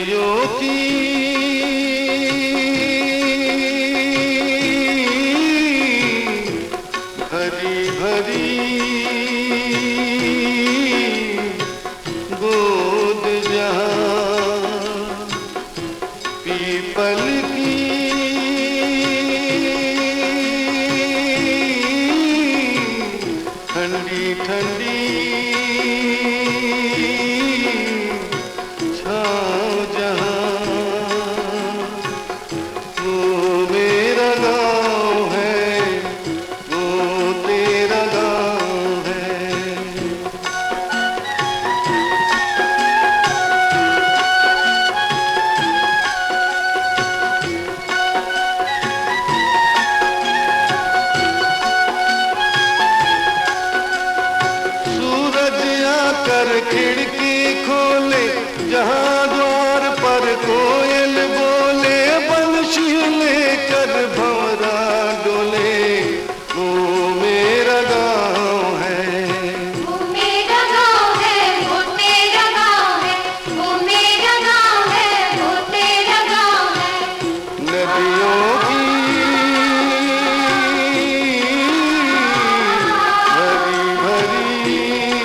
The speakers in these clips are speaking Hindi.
नदियों की भरी भरी गोद जहाँ पीपल की ठंडी ठंडी छाँव जहाँ, वो मेरा गाँव है, वो तेरा गाँव है। सूरज आकर खिड़की खोले, जहाँ द्वार पर कोयल बोले, बंशी लेकर भंवरा डोले, वो मेरा गाँव है। वो मेरा गाँव है, वो तेरा गाँव है, वो मेरा गाँव है, वो तेरा गाँव है। नदियों की भरी भरी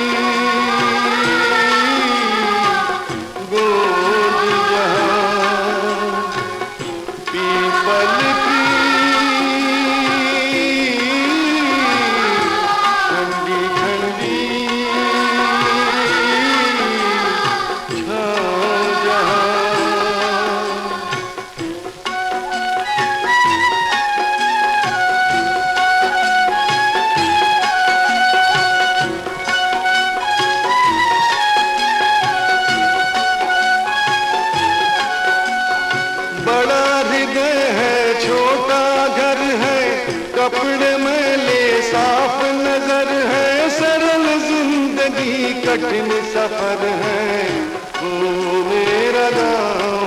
गोद जहाँ पीपल की ठंडी ठंडी छाँव जहाँ। बड़ा हृदय है, छोटा घर है, कपड़े मैले साफ नजर है, सरल जिंदगी कठिन सफर है, वो मेरा गाँव